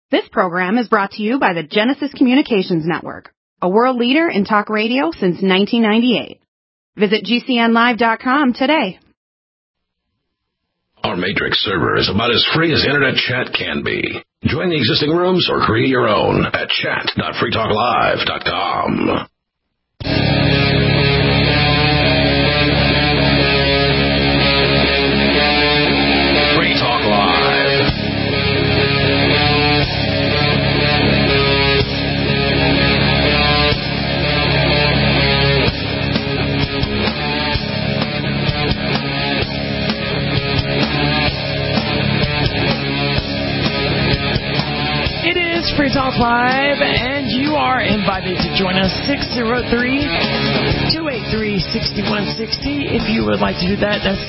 This program is brought to you by the Genesis Communications Network, a world leader in talk radio since 1998. Visit GCNlive.com today. Our Matrix server is about as free as internet chat can be. Join the existing rooms or create your own at chat.freetalklive.com. Free Talk Live. Free Talk Live, and you are invited to join us, 603-283-6160. If you would like to do that, that's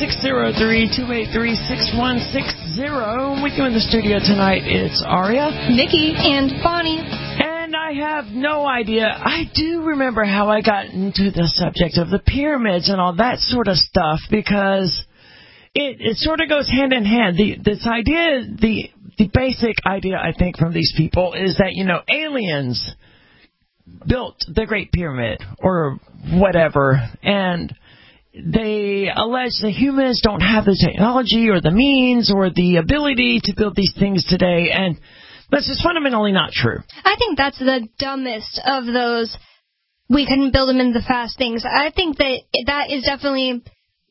603-283-6160. With you in the studio tonight, it's Aria, Nikki, and Bonnie. And I have no idea. I do remember how I got into the subject of the pyramids and all that sort of stuff, because it sort of goes hand in hand. This idea, the basic idea, I think, from these people is that, aliens built the Great Pyramid or whatever, and they allege the humans don't have the technology or the means or the ability to build these things today, and that's just fundamentally not true. I think that's the dumbest of those we couldn't build them in the fast things. I think that is definitely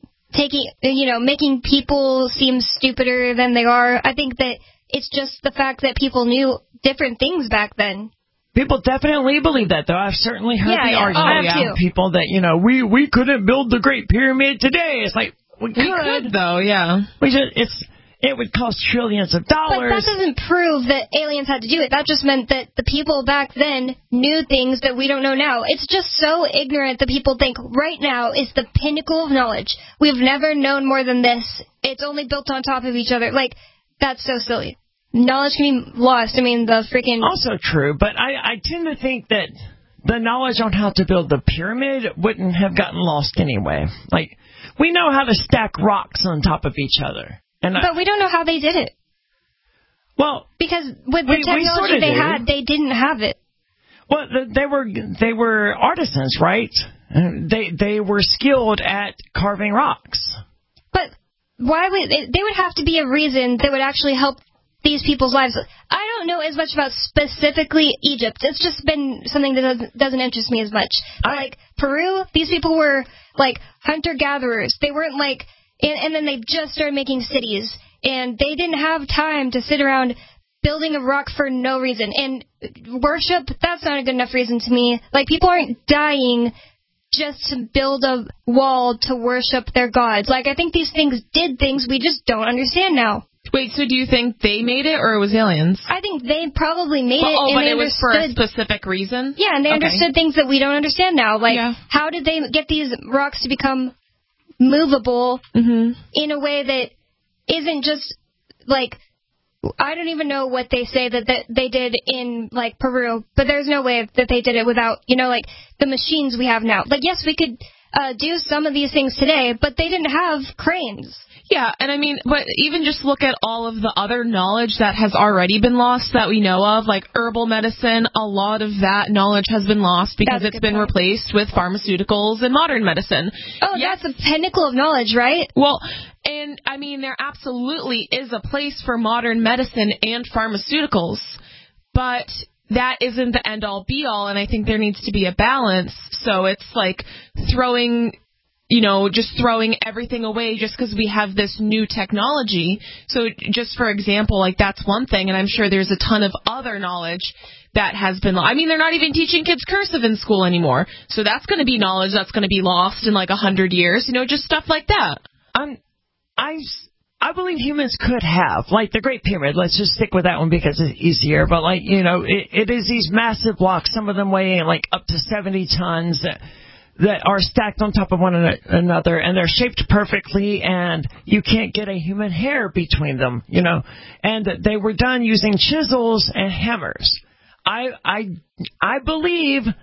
making people seem stupider than they are. I think that it's just the fact that people knew different things back then. People definitely believe that, though. I've certainly heard the argument from people that, we couldn't build the Great Pyramid today. It's like, we could though, yeah. It would cost trillions of dollars. But that doesn't prove that aliens had to do it. That just meant that the people back then knew things that we don't know now. It's just so ignorant that people think right now is the pinnacle of knowledge. We've never known more than this. It's only built on top of each other. That's so silly. Knowledge can be lost. the freaking... Also true, but I tend to think that the knowledge on how to build the pyramid wouldn't have gotten lost anyway. We know how to stack rocks on top of each other. But we don't know how they did it. Well... Because with the technology they had, they didn't have it. Well, they were artisans, right? They were skilled at carving rocks. But why would... There would have to be a reason that would actually help these people's lives. I don't know as much about specifically Egypt. It's just been something that doesn't interest me as much. Peru, these people were hunter-gatherers. They weren't and then they just started making cities. And they didn't have time to sit around building a rock for no reason. And worship, that's not a good enough reason to me. People aren't dying just to build a wall to worship their gods. I think these things did things we just don't understand now. Wait, so do you think they made it or it was aliens? I think they probably made it. But it was for a specific reason? Yeah, and they understood things that we don't understand now. How did they get these rocks to become movable in a way that isn't just, I don't even know what they say that they did in, Peru, but there's no way that they did it without, the machines we have now. Yes, we could do some of these things today, but they didn't have cranes. Yeah, and but even just look at all of the other knowledge that has already been lost that we know of, herbal medicine. A lot of that knowledge has been lost because it's been replaced with pharmaceuticals and modern medicine. Oh, yes. That's the pinnacle of knowledge, right? Well, and there absolutely is a place for modern medicine and pharmaceuticals, but that isn't the end-all, be-all, and I think there needs to be a balance. So it's throwing everything away just because we have this new technology. So just for example, that's one thing, and I'm sure there's a ton of other knowledge that has been lost. They're not even teaching kids cursive in school anymore. So that's going to be knowledge that's going to be lost in 100 years, just stuff like that. I believe humans could have, the Great Pyramid. Let's just stick with that one because it's easier. But, it is these massive blocks, some of them weighing, up to 70 tons that are stacked on top of one another, and they're shaped perfectly, and you can't get a human hair between them, And they were done using chisels and hammers. I believe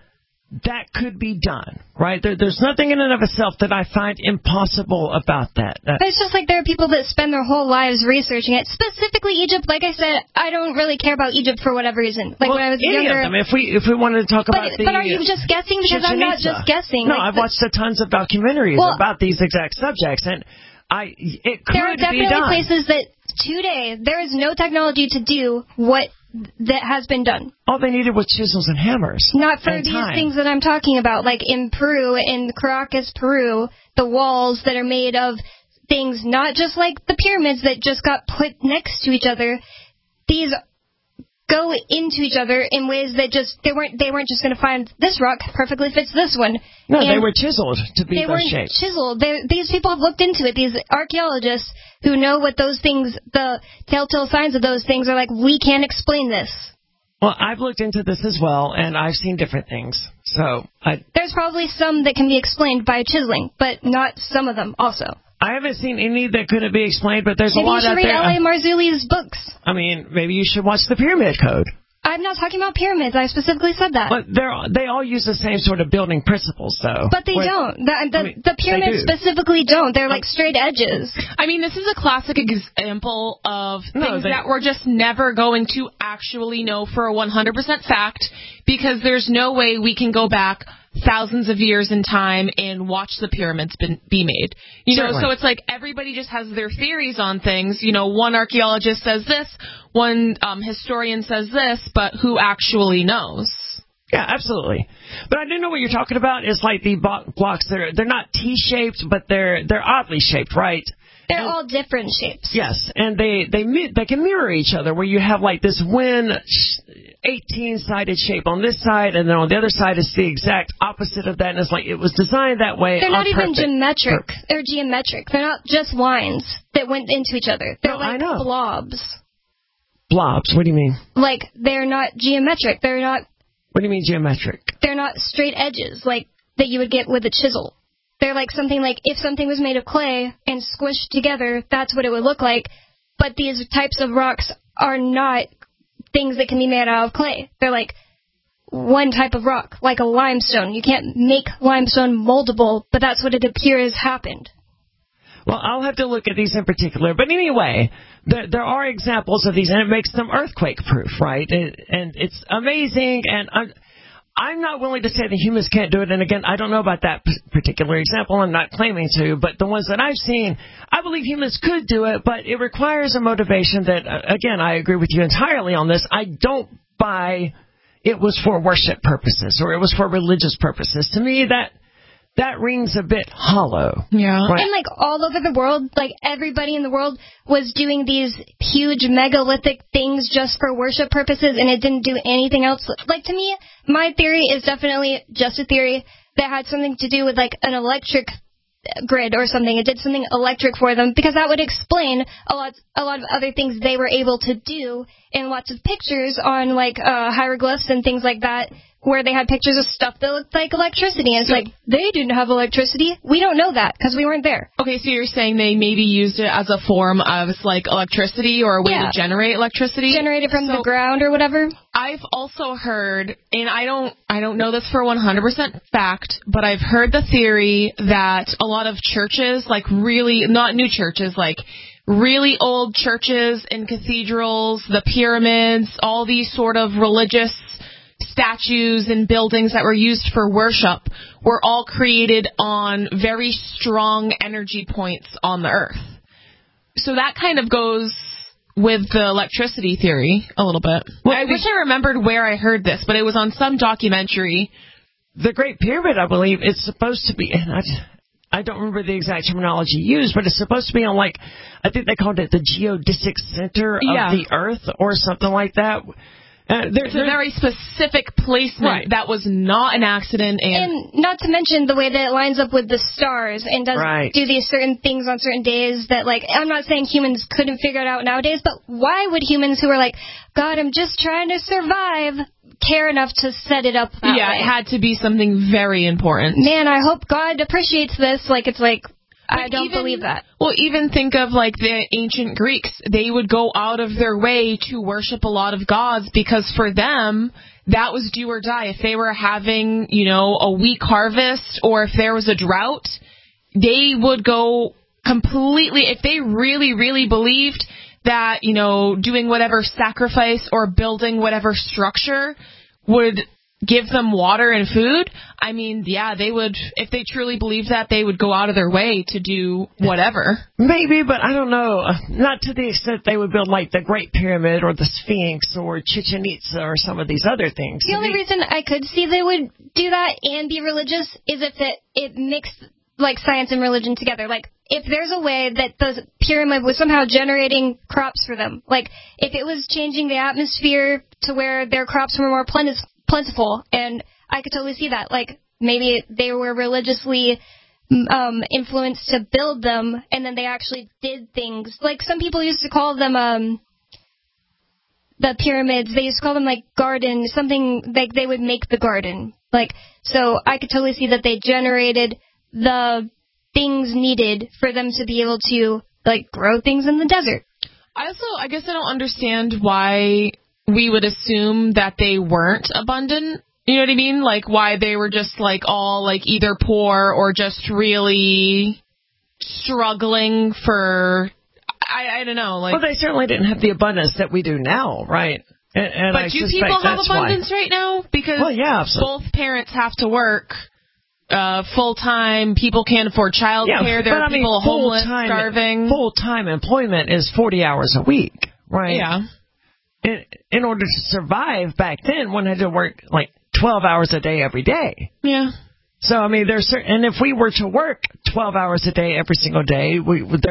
that could be done, right? There's nothing in and of itself that I find impossible about that. It's just like there are people that spend their whole lives researching it. Specifically Egypt, like I said, I don't really care about Egypt for whatever reason. Like when I was younger. Of them, if we wanted to talk about But are you just guessing? Because I'm not just guessing. No, I've watched tons of documentaries about these exact subjects, and it could be done. There are definitely places that today there is no technology to do what that has been done. All they needed was chisels and hammers. Not for these things that I'm talking about, like in Peru, in Caracas, Peru, the walls that are made of things not just like the pyramids that just got put next to each other. These go into each other in ways that just they weren't just going to find this rock perfectly fits this one. No, they were chiseled to be those shapes. They weren't chiseled. These people have looked into it. These archaeologists who know what those things, the telltale signs of those things are like, we can't explain this. Well, I've looked into this as well, and I've seen different things. So there's probably some that can be explained by chiseling, but not some of them also. I haven't seen any that couldn't be explained, but there's a lot out there. Maybe you should read L.A. Marzulli's books. I mean, maybe you should watch the Pyramid Code. I'm not talking about pyramids. I specifically said that. But they all use the same sort of building principles, though. But they don't. The pyramids specifically don't. They're like straight edges. I mean, this is a classic example of things that we're just never going to actually know for a 100% fact, because there's no way we can go back thousands of years in time and watch the pyramids be made. You know, so it's like everybody just has their theories on things. You know, one archaeologist says this, one historian says this, but who actually knows? Yeah, absolutely. But I do know what you're talking about. It's like the blocks. They're not T-shaped, but they're oddly shaped, right? They're all different shapes. Yes, and they can mirror each other, where you have like this 18-sided shape on this side, and then on the other side is the exact opposite of that, and it's like it was designed that way. They're not even geometric. They're geometric. They're not just lines that went into each other. They're like blobs. Blobs? What do you mean? Like, they're not geometric. They're not... What do you mean geometric? They're not straight edges, like, that you would get with a chisel. They're like something like, if something was made of clay and squished together, that's what it would look like. But these types of rocks are not things that can be made out of clay. They're like one type of rock, like a limestone. You can't make limestone moldable, but that's what it appears happened. Well, I'll have to look at these in particular. But anyway, there are examples of these, and it makes them earthquake-proof, right? And it's amazing, and I'm not willing to say that humans can't do it. And again, I don't know about that particular example. I'm not claiming to. But the ones that I've seen, I believe humans could do it. But it requires a motivation that, again, I agree with you entirely on this. I don't buy it was for worship purposes or it was for religious purposes. To me, that rings a bit hollow. Yeah. Right? And, like, all over the world, like, everybody in the world was doing these huge megalithic things just for worship purposes, and it didn't do anything else. Like, to me, my theory is definitely just a theory that had something to do with, like, an electric grid or something. It did something electric for them, because that would explain a lot of other things they were able to do in lots of pictures on, like, hieroglyphs and things like that, where they had pictures of stuff that looked like electricity. And it's like, they didn't have electricity. We don't know that because we weren't there. Okay, so you're saying they maybe used it as a form of, like, electricity or a way to generate electricity? Generated from the ground or whatever. I've also heard, and I don't know this for 100% fact, but I've heard the theory that a lot of churches, like really, not new churches, like really old churches and cathedrals, the pyramids, all these sort of religious statues and buildings that were used for worship were all created on very strong energy points on the earth. So that kind of goes with the electricity theory a little bit. Well, I wish I remembered where I heard this, but it was on some documentary. The Great Pyramid, I believe, it's supposed to be, and I don't remember the exact terminology used, but it's supposed to be on, like, I think they called it the geodesic center of the earth or something like that. There's a very specific placement that was not an accident. And not to mention the way that it lines up with the stars and does do these certain things on certain days that, like, I'm not saying humans couldn't figure it out nowadays, but why would humans who are like, God, I'm just trying to survive, care enough to set it up that way? It had to be something very important. Man, I hope God appreciates this. Like, it's like, I don't believe that. Well, even think of like the ancient Greeks. They would go out of their way to worship a lot of gods because for them, that was do or die. If they were having, a weak harvest or if there was a drought, they would go completely, if they really, really believed that, doing whatever sacrifice or building whatever structure would give them water and food, I mean, yeah, they would, if they truly believed that, they would go out of their way to do whatever. Maybe, but I don't know. Not to the extent they would build like the Great Pyramid or the Sphinx or Chichen Itza or some of these other things. The only reason I could see they would do that and be religious is if it mixed like science and religion together. Like, if there's a way that the pyramid was somehow generating crops for them, like if it was changing the atmosphere to where their crops were more plentiful, and I could totally see that. Like, maybe they were religiously influenced to build them, and then they actually did things. Like, some people used to call them the pyramids, they used to call them like garden, something like they would make the garden. Like, so I could totally see that they generated the things needed for them to be able to like grow things in the desert. I guess I don't understand why we would assume that they weren't abundant. You know what I mean? Like, why they were just like all like either poor or just really struggling for, I don't know. Like, well, they certainly didn't have the abundance that we do now, right? And but do people have abundance right now? Because absolutely. Both parents have to work full-time. People can't afford child care. There are people homeless, starving. Full-time employment is 40 hours a week, right? Yeah. In order to survive back then, one had to work like 12 hours a day every day. Yeah. So, I mean, and if we were to work 12 hours a day every single day, you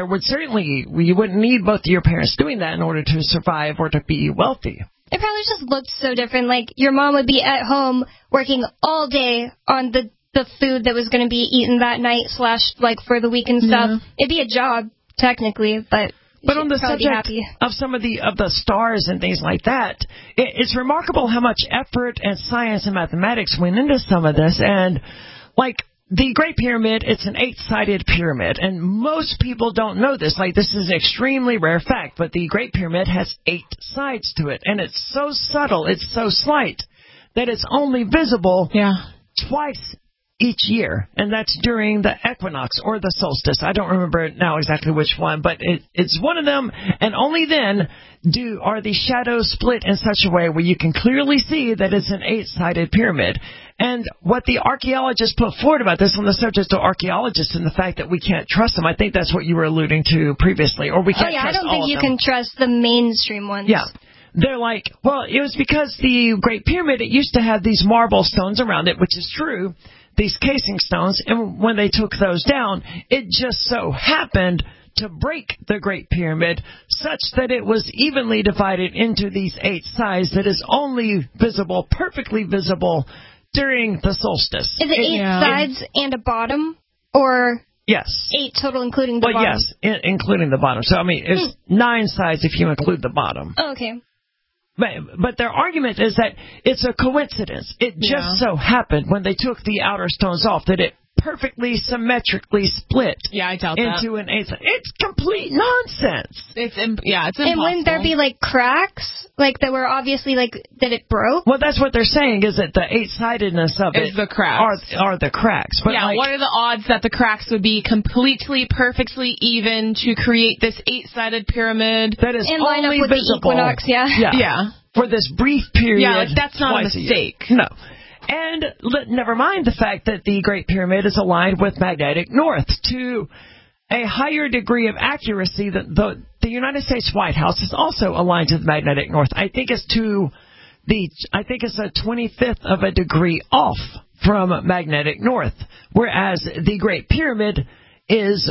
wouldn't need both of your parents doing that in order to survive or to be wealthy. It probably just looked so different. Like, your mom would be at home working all day on the food that was going to be eaten that night / like for the week and stuff. Yeah. It'd be a job, technically, but on the subject of some of the stars and things like that, it's remarkable how much effort and science and mathematics went into some of this. And like the Great Pyramid, it's an 8-sided pyramid, and most people don't know this. Like, this is an extremely rare fact, but the Great Pyramid has 8 sides to it, and it's so subtle, it's so slight that it's only visible twice each year, and that's during the equinox or the solstice. I don't remember now exactly which one, but it's one of them, and only then are the shadows split in such a way where you can clearly see that it's an 8-sided pyramid. And what the archaeologists put forward about this, on the subject of archaeologists and the fact that we can't trust them, I think that's what you were alluding to previously, or we can't trust all of them. I don't think you can trust the mainstream ones. Yeah. They're like, well, it was because the Great Pyramid, it used to have these marble stones around it, which is true, these casing stones, and when they took those down, it just so happened to break the Great Pyramid such that it was evenly divided into these 8 sides that is only visible, perfectly visible, during the solstice. Is it 8 sides and a bottom, or yes, 8 total including the bottom? Well, yes, including the bottom. So, I mean, it's 9 sides if you include the bottom. Oh, okay. But their argument is that it's a coincidence. It just so happened when they took the outer stones off that it perfectly symmetrically split. Yeah, I doubt into an 8. It's complete nonsense. It's impossible. And wouldn't there be like cracks, like that were obviously like that it broke? Well, that's what they're saying, is that the 8-sidedness of it the cracks. are the cracks. But what are the odds that the cracks would be completely perfectly even to create this 8-sided pyramid that is and only line up with visible? The equinox? Yeah. For this brief period. Yeah, like that's not a mistake. No. And never mind the fact that the Great Pyramid is aligned with magnetic north to a higher degree of accuracy than the United States White House is also aligned to the magnetic north. I think it's a 25th of a degree off from magnetic north, whereas the Great Pyramid is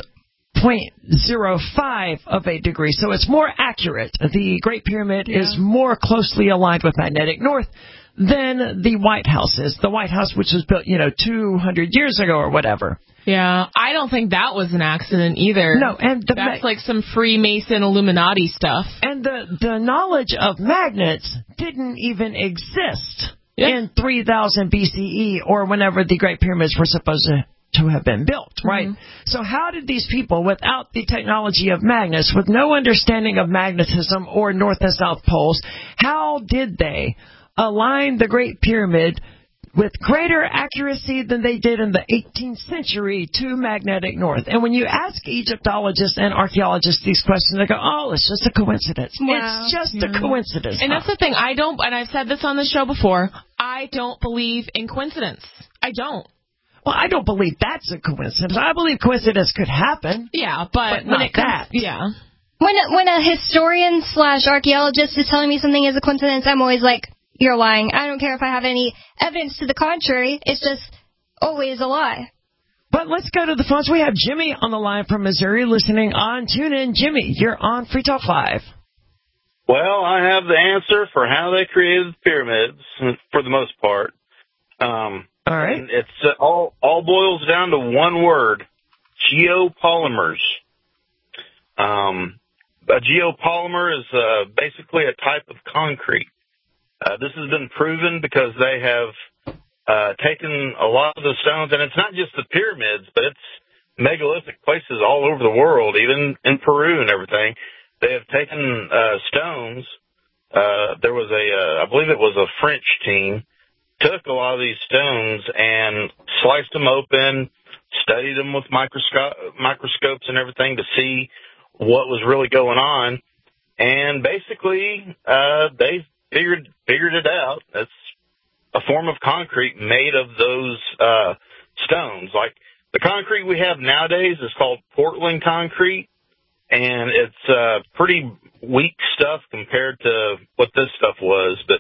0.05 of a degree, so it's more accurate. The Great Pyramid is more closely aligned with magnetic north than the White House is. The White House, which was built, 200 years ago or whatever. Yeah, I don't think that was an accident either. No, and that's like some Freemason Illuminati stuff. And the knowledge of magnets didn't even exist in 3000 BCE or whenever the Great Pyramids were supposed to have been built, right? So how did these people, without the technology of magnets, with no understanding of magnetism or north and south poles, how did they align the Great Pyramid with greater accuracy than they did in the 18th century to magnetic north? And when you ask Egyptologists and archaeologists these questions, they go, oh, it's just a coincidence. Wow. It's just a coincidence. And that's the thing. And I've said this on the show before, I don't believe in coincidence. I don't. Well, I don't believe that's a coincidence. I believe coincidence could happen. Yeah, but when it comes, that. Yeah. When a historian / archaeologist is telling me something is a coincidence, I'm always like, you're lying. I don't care if I have any evidence to the contrary. It's just always a lie. But let's go to the phones. We have Jimmy on the line from Missouri listening on TuneIn. Jimmy, you're on Free Talk Live. Well, I have the answer for how they created the pyramids, for the most part. All right. And it's all boils down to one word: geopolymers. A geopolymer is basically a type of concrete. This has been proven because they have taken a lot of the stones, and it's not just the pyramids, but it's megalithic places all over the world, even in Peru and everything. They have taken stones. There was I believe it was a French team, took a lot of these stones and sliced them open, studied them with microscopes and everything to see what was really going on, and basically they figured it out. It's a form of concrete made of those stones. Like the concrete we have nowadays is called Portland concrete, and it's pretty weak stuff compared to what this stuff was. But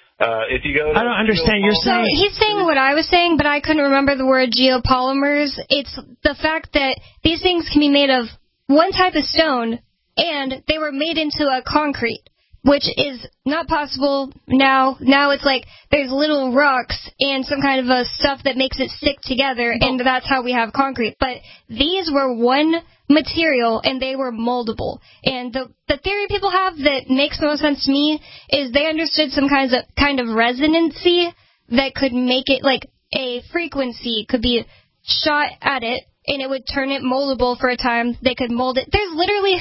if you go to, I don't understand. You're saying, so he's saying what I was saying, but I couldn't remember the word geopolymers. It's the fact that these things can be made of one type of stone, and they were made into a concrete, which is not possible now. Now it's like there's little rocks and some kind of a stuff that makes it stick together, and that's how we have concrete. But these were one material, and they were moldable. And the theory people have that makes the most sense to me is they understood some kind of resonancy that could make it, like a frequency could be shot at it, and it would turn it moldable for a time. They could mold it. There's literally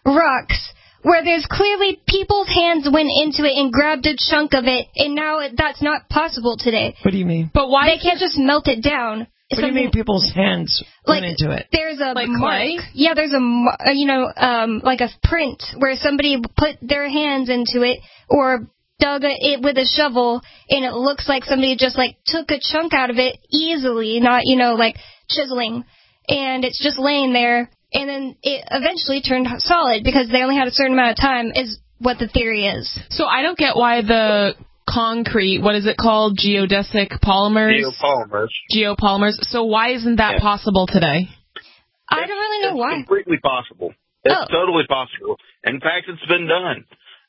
rocks where there's clearly people's hands went into it and grabbed a chunk of it, and now that's not possible today. What do you mean? But why? They can't just melt it down. What do you mean people's hands went into it? There's a like mark. clay? Yeah, there's like a print where somebody put their hands into it or dug it with a shovel, and it looks like somebody just like took a chunk out of it easily, not like chiseling, and it's just laying there. And then it eventually turned solid because they only had a certain amount of time, is what the theory is. So I don't get why the concrete, what is it called? Geodesic polymers? Geopolymers. So why isn't that possible today? I don't really know why. It's completely possible. It's totally possible. In fact, it's been done.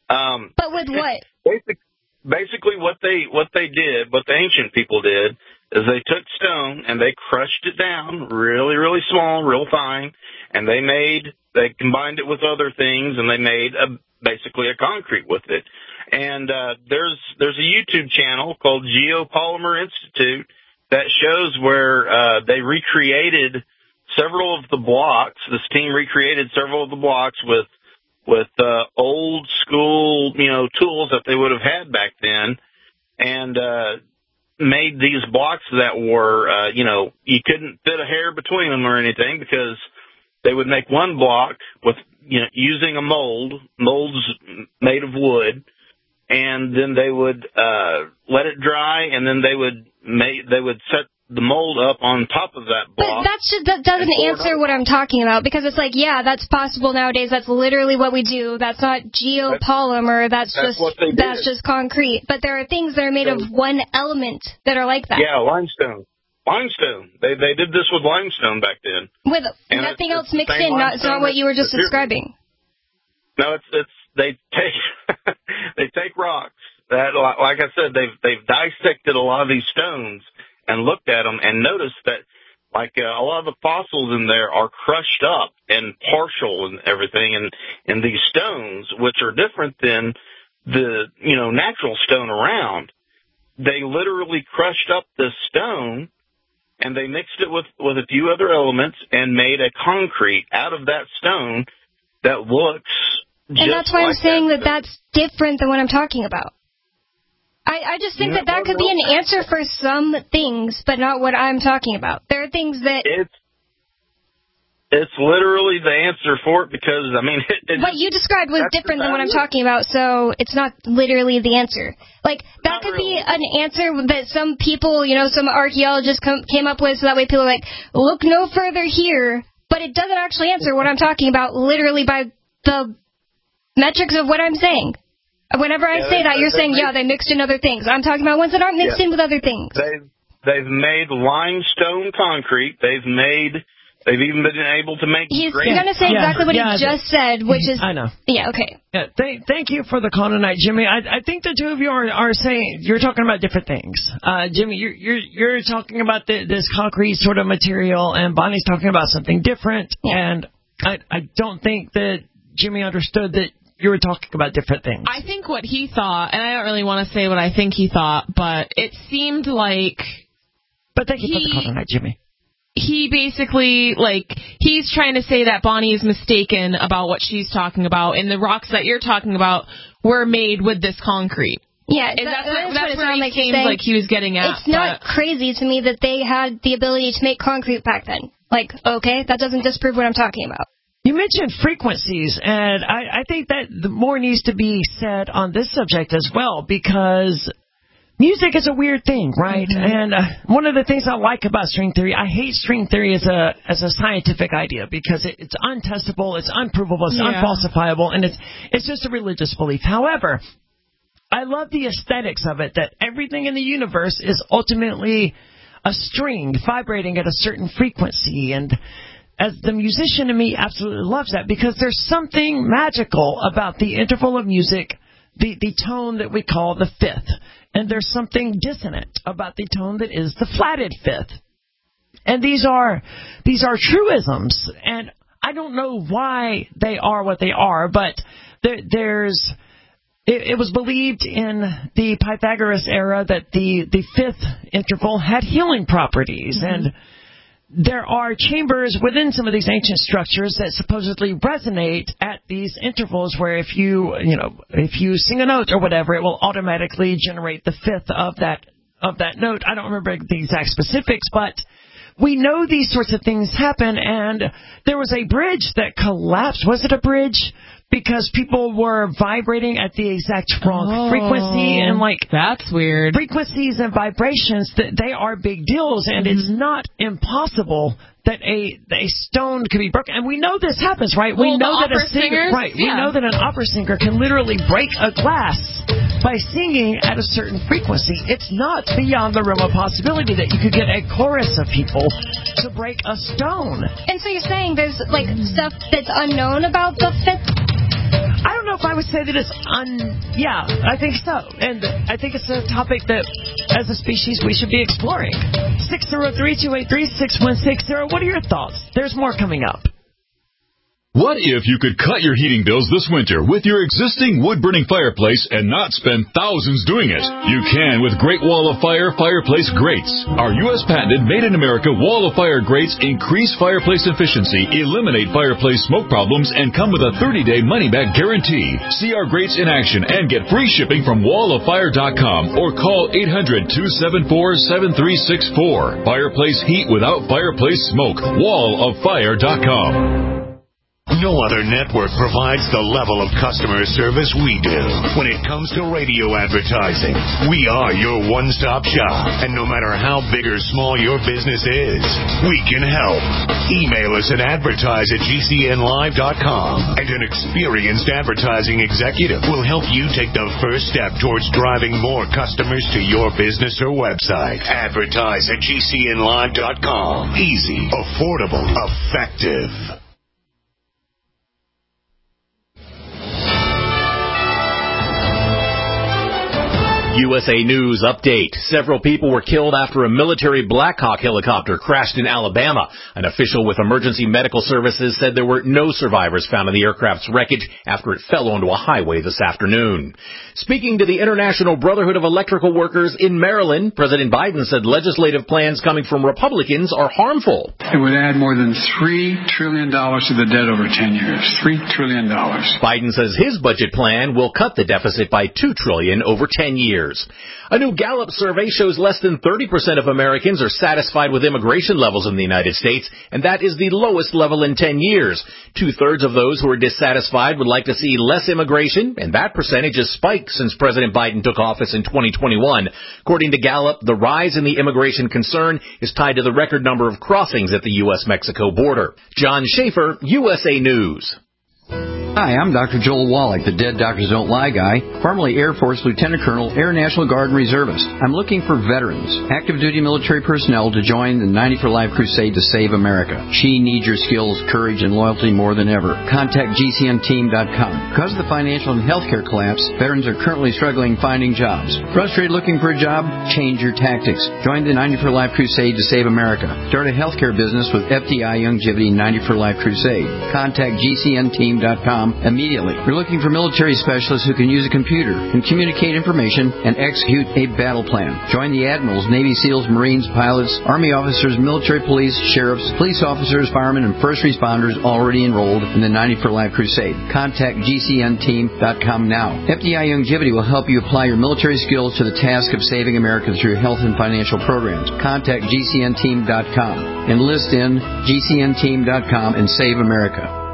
But with what? Basically what they did, what the ancient people did, is they took stone and they crushed it down really, really small, real fine, and they combined it with other things, and they made basically a concrete with it. And there's a YouTube channel called Geopolymer Institute that shows where they recreated several of the blocks. This team recreated several of the blocks with old school, tools that they would have had back then, and made these blocks that were, you couldn't fit a hair between them or anything, because they would make one block with, using a molds made of wood, and then they would let it dry, and then they would set the mold up on top of that block. But that doesn't answer what I'm talking about, because it's like, yeah, that's possible nowadays. That's literally what we do. That's not geopolymer. That's just concrete. But there are things that are made of one element that are like that. Yeah, limestone. They did this with limestone back then. With nothing else mixed in. It's not what you were just describing. No, they take rocks that, like I said, they've dissected a lot of these stones and looked at them and noticed that, like, a lot of the fossils in there are crushed up and partial and everything, and these stones, which are different than the, natural stone around, they literally crushed up this stone and they mixed it with a few other elements and made a concrete out of that stone that looks just and that's why like I'm saying that that's different than what I'm talking about. I just think that could be an answer for some things, but not what I'm talking about. There are things that... It's literally the answer for it because, I mean... what you described was different than what I'm talking about, so it's not literally the answer. Like, that could be an answer that some people, some archaeologists came up with, so that way people are like, look no further here, but it doesn't actually answer what I'm talking about literally by the metrics of what I'm saying. Whenever I say that, you're saying, they mixed in other things. I'm talking about ones that aren't mixed in with other things. They've made limestone concrete. They've even been able to make... He's going to say exactly what he just said, which is... I know. Yeah, okay. Yeah, thank you for the call tonight, Jimmy. I think the two of you are saying... You're talking about different things. Jimmy, you're talking about this concrete sort of material, and Bonnie's talking about something different. Yeah. And I don't think that Jimmy understood that you were talking about different things. I think what he thought, and I don't really want to say what I think he thought, but it seemed like... But thank you for the call tonight, Jimmy. He basically, he's trying to say that Bonnie is mistaken about what she's talking about, and the rocks that you're talking about were made with this concrete. Yeah, that's where it seems like he was getting at. It's not crazy to me that they had the ability to make concrete back then. Okay, that doesn't disprove what I'm talking about. You mentioned frequencies, and I think that more needs to be said on this subject as well, because music is a weird thing, right? Mm-hmm. And one of the things I like about string theory, I hate string theory as a scientific idea because it's untestable, it's unprovable, it's unfalsifiable, and it's just a religious belief. However, I love the aesthetics of it, that everything in the universe is ultimately a string vibrating at a certain frequency, and as the musician in me absolutely loves that because there's something magical about the interval of music, the tone that we call the fifth. And there's something dissonant about the tone that is the flatted fifth. And these are truisms. And I don't know why they are what they are, but it was believed in the Pythagoras era that the fifth interval had healing properties. Mm-hmm. And there are chambers within some of these ancient structures that supposedly resonate at these intervals where if you sing a note or whatever, it will automatically generate the fifth of that note. I don't remember the exact specifics, but we know these sorts of things happen, and there was a bridge that collapsed. Was it a bridge? Because people were vibrating at the exact wrong frequency, and that's weird. Frequencies and vibrations, they are big deals, and it's not impossible that a stone could be broken. And we know this happens, right? We know that a singer, we know that an opera singer can literally break a glass by singing at a certain frequency. It's not beyond the realm of possibility that you could get a chorus of people to break a stone. And so you're saying there's stuff that's unknown about the fifth? I don't know if I would say that it's yeah, I think so. And I think it's a topic that, as a species, we should be exploring. 603-283-6160. What are your thoughts? There's more coming up. What if you could cut your heating bills this winter with your existing wood-burning fireplace and not spend thousands doing it? You can with Great Wall of Fire fireplace grates. Our U.S. patented made-in-America Wall of Fire grates increase fireplace efficiency, eliminate fireplace smoke problems, and come with a 30-day money-back guarantee. See our grates in action and get free shipping from walloffire.com or call 800-274-7364. Fireplace heat without fireplace smoke. walloffire.com. No other network provides the level of customer service we do. When it comes to radio advertising, we are your one-stop shop. And no matter how big or small your business is, we can help. Email us at advertise@gcnlive.com, and an experienced advertising executive will help you take the first step towards driving more customers to your business or website. Advertise@gcnlive.com. Easy, affordable, effective. USA News update. Several people were killed after a military Black Hawk helicopter crashed in Alabama. An official with Emergency Medical Services said there were no survivors found in the aircraft's wreckage after it fell onto a highway this afternoon. Speaking to the International Brotherhood of Electrical Workers in Maryland, President Biden said legislative plans coming from Republicans are harmful. It would add more than $3 trillion to the debt over 10 years. $3 trillion. Biden says his budget plan will cut the deficit by $2 trillion over 10 years. A new Gallup survey shows less than 30% of Americans are satisfied with immigration levels in the United States, and that is the lowest level in 10 years. 2/3 of those who are dissatisfied would like to see less immigration, and that percentage has spiked since President Biden took office in 2021. According to Gallup, the rise in the immigration concern is tied to the record number of crossings at the U.S.-Mexico border. John Schaefer, USA News. Hi, I'm Dr. Joel Wallach, the Dead Doctors Don't Lie guy, formerly Air Force Lieutenant Colonel, Air National Guard and Reservist. I'm looking for veterans, active duty military personnel to join the 90 for Life crusade to save America. She needs your skills, courage, and loyalty more than ever. Contact GCNteam.com. Because of the financial and healthcare collapse, veterans are currently struggling finding jobs. Frustrated looking for a job? Change your tactics. Join the 90 for Life crusade to save America. Start a healthcare business with FDI Youngevity 90 for Life crusade. Contact GCNteam.com immediately. We're looking for military specialists who can use a computer, can communicate information, and execute a battle plan. Join the admirals, Navy SEALs, Marines, pilots, Army officers, military police, sheriffs, police officers, firemen, and first responders already enrolled in the 90 for Life crusade. Contact GCNteam.com now. FDI Youngevity will help you apply your military skills to the task of saving America through health and financial programs. Contact GCNteam.com. Enlist in GCNteam.com and save America.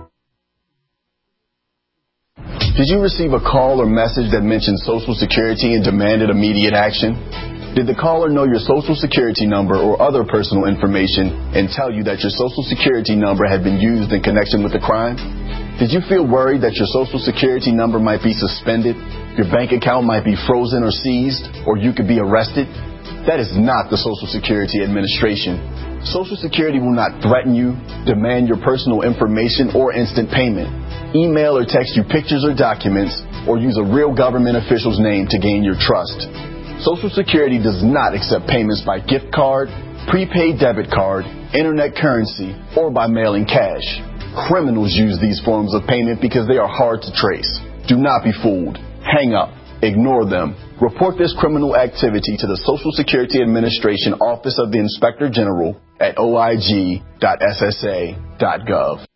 Did you receive a call or message that mentioned Social Security and demanded immediate action? Did the caller know your Social Security number or other personal information and tell you that your Social Security number had been used in connection with a crime? Did you feel worried that your Social Security number might be suspended, your bank account might be frozen or seized, or you could be arrested? That is not the Social Security Administration. Social Security will not threaten you, demand your personal information, or instant payment. Email or text you pictures or documents, or use a real government official's name to gain your trust. Social Security does not accept payments by gift card, prepaid debit card, internet currency, or by mailing cash. Criminals use these forms of payment because they are hard to trace. Do not be fooled. Hang up. Ignore them. Report this criminal activity to the Social Security Administration Office of the Inspector General at oig.ssa.gov.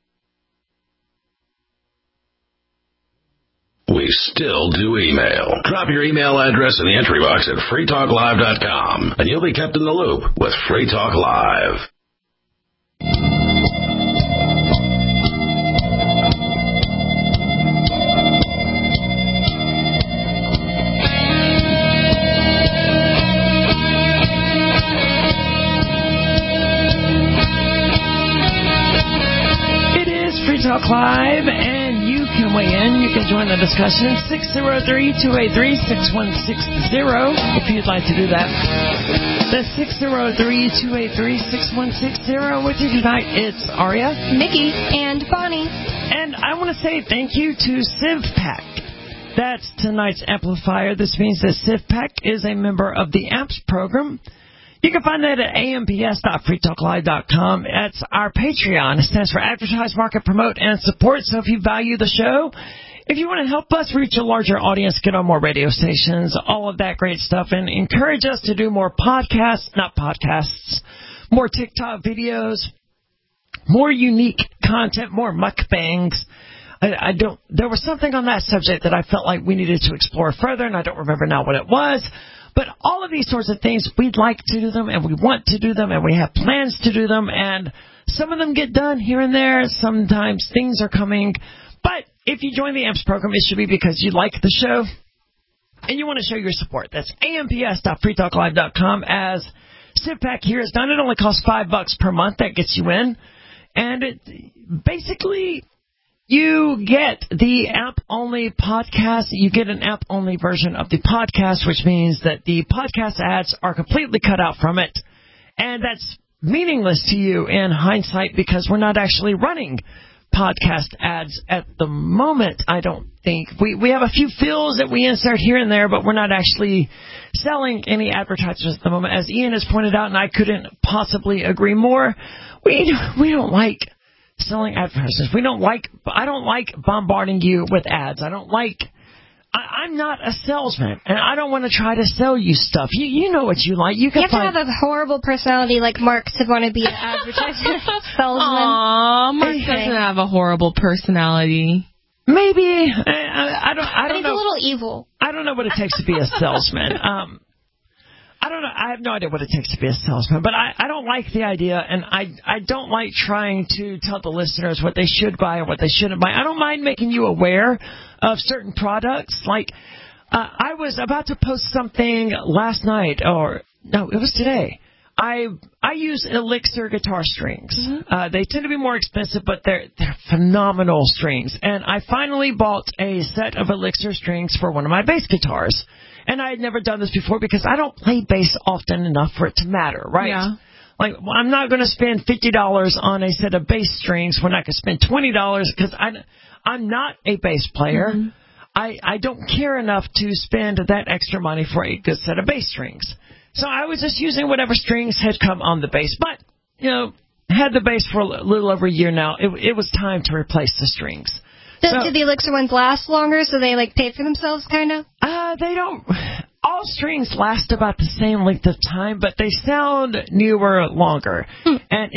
We still do email. Drop your email address in the entry box at freetalklive.com, and you'll be kept in the loop with Free Talk Live. It is Free Talk Live, and you can weigh in. You can join the discussion. 603-283-6160 if you'd like to do that. That's 603-283-6160. With you tonight, it's Aria, Nikki, and Bonnie. And I want to say thank you to CivPac. That's tonight's amplifier. This means that CivPac is a member of the AMPS program. You can find that at amps.freetalklive.com. That's our Patreon. It stands for Advertise, Market, Promote, and Support. So if you value the show, if you want to help us reach a larger audience, get on more radio stations, all of that great stuff, and encourage us to do more more TikTok videos, more unique content, more mukbangs. There was something on that subject that I felt like we needed to explore further, and I don't remember now what it was. But all of these sorts of things, we'd like to do them, and we want to do them, and we have plans to do them, and some of them get done here and there. Sometimes things are coming. But if you join the AMPS program, it should be because you like the show, and you want to show your support. That's amps.freetalklive.com. As CivPac here has done, it only costs $5 per month. That gets you in. And it basically, you get the app-only podcast. You get an app-only version of the podcast, which means that the podcast ads are completely cut out from it. And that's meaningless to you in hindsight because we're not actually running podcast ads at the moment, I don't think. We have a few fills that we insert here and there, but we're not actually selling any advertisements at the moment. As Ian has pointed out, and I couldn't possibly agree more, we don't like selling advertisements. I don't like bombarding you with ads. I'm not a salesman, and I don't want to try to sell you stuff. You know what you like. You have to have a horrible personality like Mark to want to be an advertising salesman. Aww, Mark doesn't have a horrible personality. Maybe. I don't know. He's a little evil. I don't know what it takes to be a salesman. I don't know. I have no idea what it takes to be a salesman, but I don't like the idea, and I don't like trying to tell the listeners what they should buy and what they shouldn't buy. I don't mind making you aware of certain products. Like, I was about to post something last night, or no, it was today. I use Elixir guitar strings. Mm-hmm. They tend to be more expensive, but they're phenomenal strings. And I finally bought a set of Elixir strings for one of my bass guitars. And I had never done this before because I don't play bass often enough for it to matter, right? Yeah. Like, I'm not going to spend $50 on a set of bass strings when I could spend $20 because I'm not a bass player. Mm-hmm. I don't care enough to spend that extra money for a good set of bass strings. So I was just using whatever strings had come on the bass. But, had the bass for a little over a year now. It was time to replace the strings. Do the Elixir ones last longer, so they pay for themselves, kind of? They don't. All strings last about the same length of time, but they sound newer, longer. And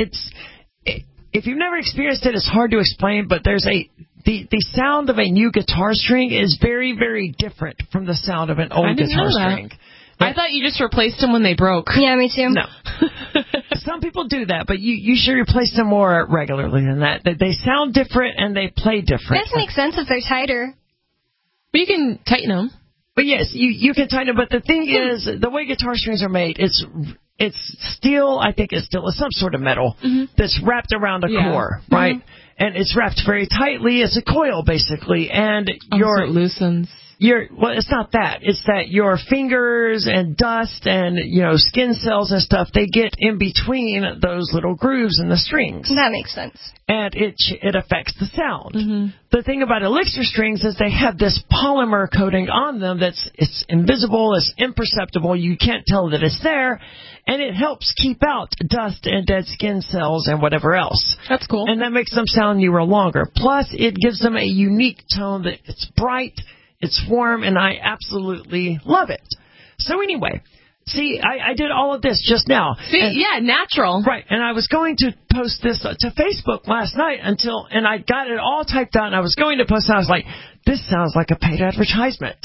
if you've never experienced it, it's hard to explain. But there's the sound of a new guitar string is very, very different from the sound of an old guitar string. I thought you just replaced them when they broke. Yeah, me too. No. Some people do that, but you should replace them more regularly than that. They sound different and they play different. That makes sense if they're tighter. But you can tighten them. But yes, you can tighten them. But the thing is, the way guitar strings are made, it's steel. I think it's steel. It's some sort of metal that's wrapped around a core, right? Mm-hmm. And it's wrapped very tightly. It's a coil, basically. And so it loosens. Well, it's not that. It's that your fingers and dust and, skin cells and stuff, they get in between those little grooves in the strings. That makes sense. And it affects the sound. Mm-hmm. The thing about Elixir strings is they have this polymer coating on them it's invisible, it's imperceptible, you can't tell that it's there, and it helps keep out dust and dead skin cells and whatever else. That's cool. And that makes them sound newer, longer. Plus, it gives them a unique tone that it's bright, it's warm, and I absolutely love it. So anyway, see, I did all of this just now. See, natural. Right, and I was going to post this to Facebook last night and I got it all typed out, and I was going to post it, and I was like, this sounds like a paid advertisement.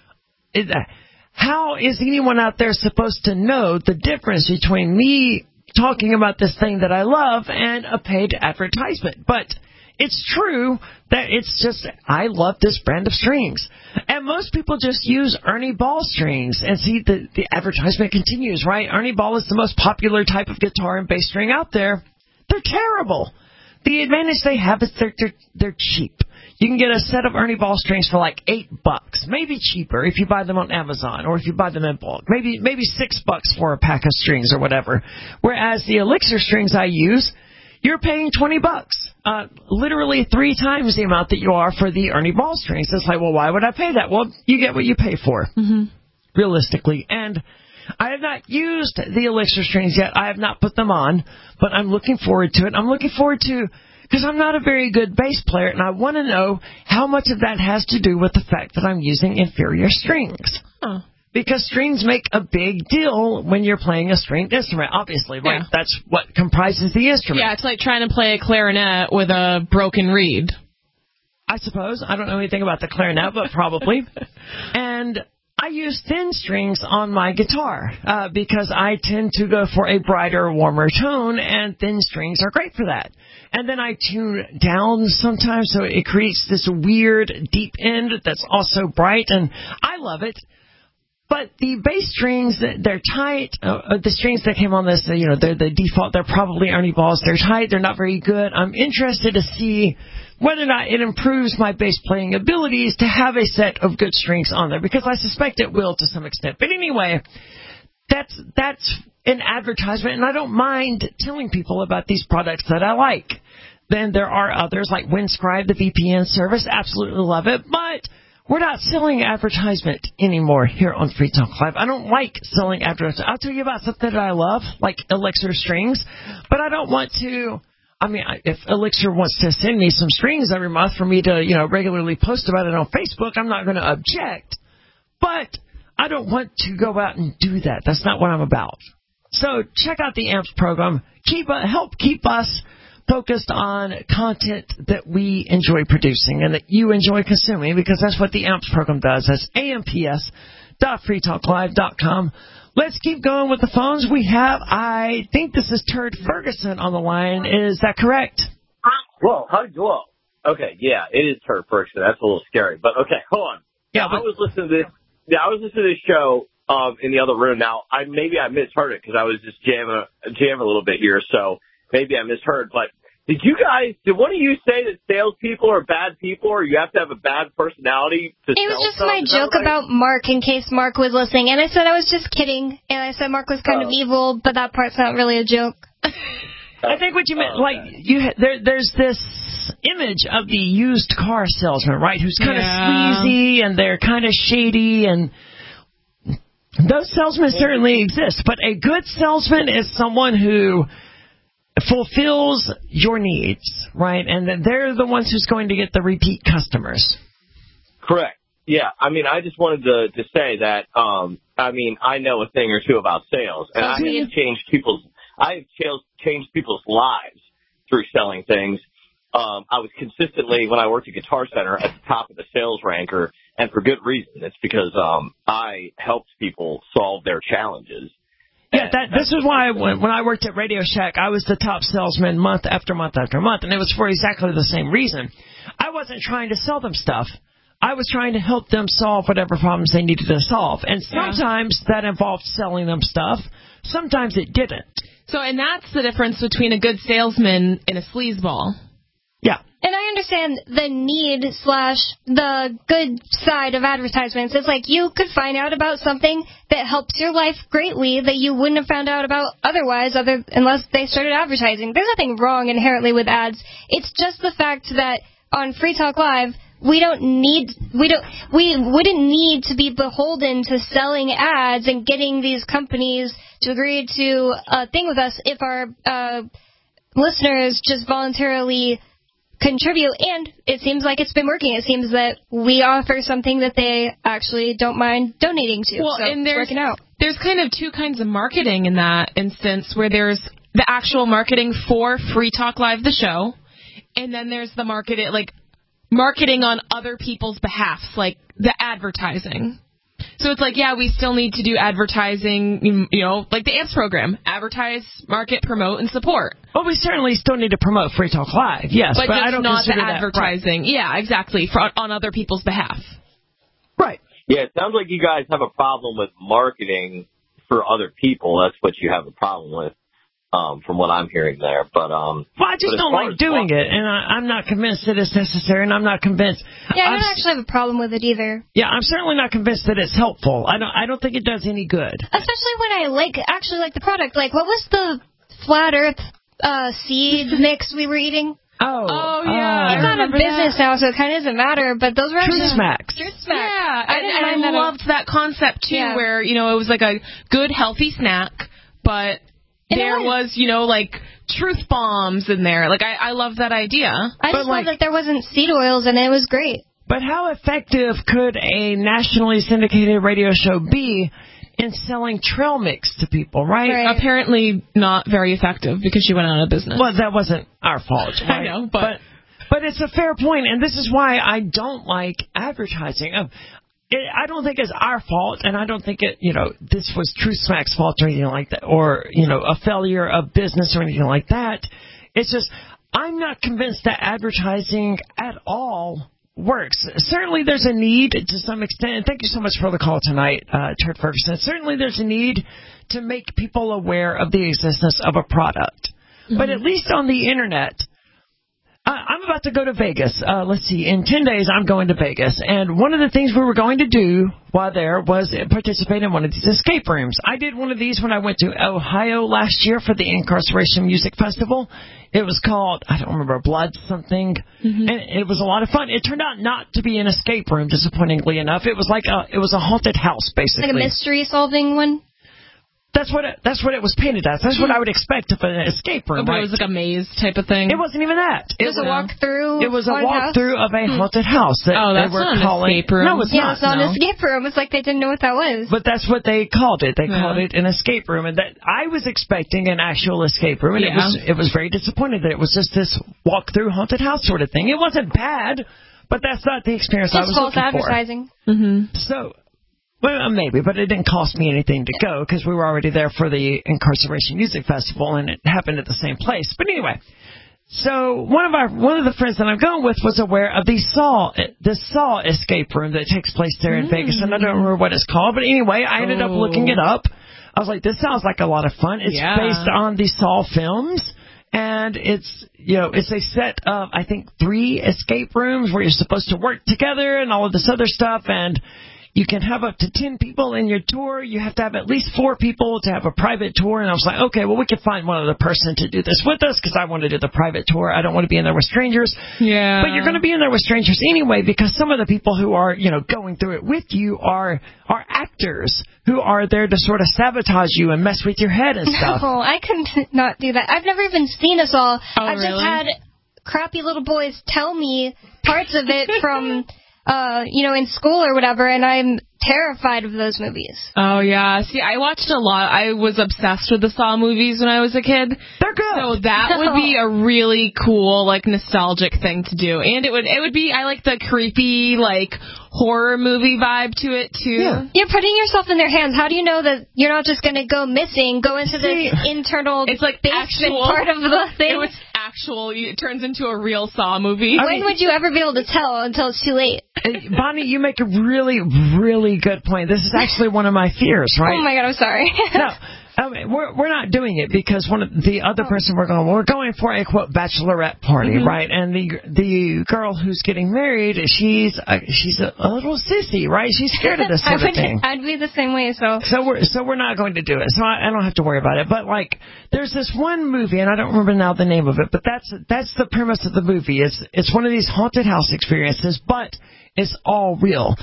How is anyone out there supposed to know the difference between me talking about this thing that I love and a paid advertisement? But it's true that it's just, I love this brand of strings. And most people just use Ernie Ball strings. And see, the advertisement continues, right? Ernie Ball is the most popular type of guitar and bass string out there. They're terrible. The advantage they have is they're cheap. You can get a set of Ernie Ball strings for like $8, maybe cheaper if you buy them on Amazon or if you buy them in bulk. Maybe $6 for a pack of strings or whatever. Whereas the Elixir strings I use, you're paying $20. Literally 3 times the amount that you are for the Ernie Ball strings. It's like, well, why would I pay that? Well, you get what you pay for, realistically. And I have not used the Elixir strings yet. I have not put them on, but I'm looking forward to it. I'm looking forward to, because I'm not a very good bass player, and I want to know how much of that has to do with the fact that I'm using inferior strings. Huh. Because strings make a big deal when you're playing a stringed instrument, obviously, right? Yeah. That's what comprises the instrument. Yeah, it's like trying to play a clarinet with a broken reed. I suppose. I don't know anything about the clarinet, but probably. And I use thin strings on my guitar because I tend to go for a brighter, warmer tone, and thin strings are great for that. And then I tune down sometimes, so it creates this weird deep end that's also bright, and I love it. But the bass strings, they're tight. The strings that came on this, they're the default. They're probably Ernie Balls. They're tight. They're not very good. I'm interested to see whether or not it improves my bass playing abilities to have a set of good strings on there, because I suspect it will to some extent. But anyway, that's an advertisement, and I don't mind telling people about these products that I like. Then there are others like Windscribe, the VPN service. Absolutely love it. But we're not selling advertisement anymore here on Free Talk Live. I don't like selling advertisement. I'll tell you about something that I love, like Elixir strings. But I don't want to... I mean, if Elixir wants to send me some strings every month for me to, regularly post about it on Facebook, I'm not going to object. But I don't want to go out and do that. That's not what I'm about. So check out the AMPS program. Help keep us focused on content that we enjoy producing and that you enjoy consuming, because that's what the AMPS program does. That's amps.freetalklive.com. Let's keep going with the phones. We have, I think this is Turd Ferguson on the line. Is that correct? Whoa. Okay, yeah, it is Turd Ferguson. That's a little scary. But okay, hold on. Yeah, I was listening to this. Yeah, I was listening to this show in the other room. Now, I misheard it because I was just jamming a little bit here, so maybe I misheard. But did one of you say that salespeople are bad people, or you have to have a bad personality to sell? It was just my joke about Mark, in case Mark was listening. And I said I was just kidding. And I said Mark was kind of evil, but that part's not really a joke. I think what you meant, there's this image of the used car salesman, right, who's kind of sleazy, and they're kind of shady, and those salesmen certainly exist. But a good salesman is someone who fulfills your needs, right? And that they're the ones who's going to get the repeat customers. Correct. Yeah. I mean, I just wanted to say that, I know a thing or two about sales, and I have changed people's lives through selling things. I was consistently, when I worked at Guitar Center, at the top of the sales ranker, and for good reason. It's because I helped people solve their challenges. Yeah, this is why when I worked at Radio Shack, I was the top salesman month after month after month, and it was for exactly the same reason. I wasn't trying to sell them stuff. I was trying to help them solve whatever problems they needed to solve. And sometimes that involved selling them stuff. Sometimes it didn't. So, and that's the difference between a good salesman and a sleazeball. Yeah. And I understand the need / the good side of advertisements. It's like you could find out about something that helps your life greatly that you wouldn't have found out about otherwise, unless they started advertising. There's nothing wrong inherently with ads. It's just the fact that on Free Talk Live, we wouldn't need to be beholden to selling ads and getting these companies to agree to a thing with us if our listeners just voluntarily contribute, and it seems like it's been working. It seems that we offer something that they actually don't mind donating to. Well, so and it's working out. There's kind of two kinds of marketing in that instance, where there's the actual marketing for Free Talk Live, the show, and then there's the marketing on other people's behalfs, like the advertising. So it's like, yeah, we still need to do advertising, like the AMPS program. Advertise, market, promote, and support. Well, we certainly still need to promote Free Talk Live, yes. But I don't not the consider advertising. That, right. Yeah, exactly, on other people's behalf. Right. Yeah, it sounds like you guys have a problem with marketing for other people. That's what you have a problem with, from what I'm hearing there. But well, I just don't like doing it, and I'm not convinced that it's necessary, and I'm not convinced. Yeah, I don't actually have a problem with it either. Yeah, I'm certainly not convinced that it's helpful. I don't think it does any good. Especially when I actually like the product. Like, what was the Flat Earth seed mix we were eating? Oh yeah. It's out of business now, so it kind of doesn't matter, but those were actually... Truth Smacks. Yeah, I loved that concept, too, where, it was like a good, healthy snack, but there was, truth bombs in there. Like, I love that idea. I just love that there wasn't seed oils, and it was great. But how effective could a nationally syndicated radio show be in selling trail mix to people, right? Apparently not very effective because she went out of business. Well, that wasn't our fault, right? I know, but it's a fair point, and this is why I don't like advertising. I don't think it's our fault, and I don't think this was Truth Smack's fault or anything like that, or, a failure of business or anything like that. It's just, I'm not convinced that advertising at all works. Certainly there's a need to some extent, and thank you so much for the call tonight, Turd Ferguson. Certainly there's a need to make people aware of the existence of a product. Mm-hmm. But at least on the Internet, I'm about to go to Vegas. Let's see. In 10 days, I'm going to Vegas. And one of the things we were going to do while there was participate in one of these escape rooms. I did one of these when I went to Ohio last year for the Incarceration Music Festival. It was called, I don't remember, Blood something. And it was a lot of fun. It turned out not to be an escape room, disappointingly enough. It was like it was a haunted house, basically. Like a mystery-solving one? That's what it was painted as. That's what I would expect of an escape room. But it was like a maze type of thing. It wasn't even that. It was a walkthrough. It was a walkthrough of a haunted house. That's not an escape room. No, it's not. It's not an escape room. It's like they didn't know what that was. But that's what they called it. They called it an escape room, and that I was expecting an actual escape room, and it was very disappointed that it was just this walkthrough haunted house sort of thing. It wasn't bad, but that's not the experience I was looking for. It's false advertising. So. Well, maybe, but it didn't cost me anything to go because we were already there for the Incarceration Music Festival, and it happened at the same place. But anyway, so one of the friends that I'm going with was aware of the Saw escape room that takes place there in Vegas, and I don't remember what it's called. But anyway, I ended up looking it up. I was like, this sounds like a lot of fun. It's based on the Saw films. And it's a set of, I think, 3 escape rooms where you're supposed to work together and all of this other stuff, and you can have up to 10 people in your tour. You have to have at least 4 people to have a private tour. And I was like, okay, well, we can find one other person to do this with us because I want to do the private tour. I don't want to be in there with strangers. Yeah. But you're going to be in there with strangers anyway because some of the people who are, going through it with you are actors who are there to sort of sabotage you and mess with your head and stuff. No, I could not do that. I've never even seen us all. I've really? just had crappy little boys tell me parts of it from... in school or whatever, and I'm terrified of those movies. Oh, yeah. See, I watched a lot. I was obsessed with the Saw movies when I was a kid. They're good. So that would be a really cool, nostalgic thing to do. And it would be, I like the creepy, horror movie vibe to it, too. Yeah. You're putting yourself in their hands. How do you know that you're not just going to go missing, go into this internal basement part of the thing? It was actual. It turns into a real Saw movie. When would you ever be able to tell until it's too late? Bonnie, you make a really, really good point. This is actually one of my fears, right? Oh, my God, I'm sorry. No, we're not doing it because one of the other person we're going for a, quote, bachelorette party, right? And the girl who's getting married, she's a little sissy, right? She's scared of this sort of thing. I'd be the same way, So we're not going to do it. So I don't have to worry about it. But, there's this one movie, and I don't remember now the name of it, but that's the premise of the movie. It's one of these haunted house experiences, but it's all real.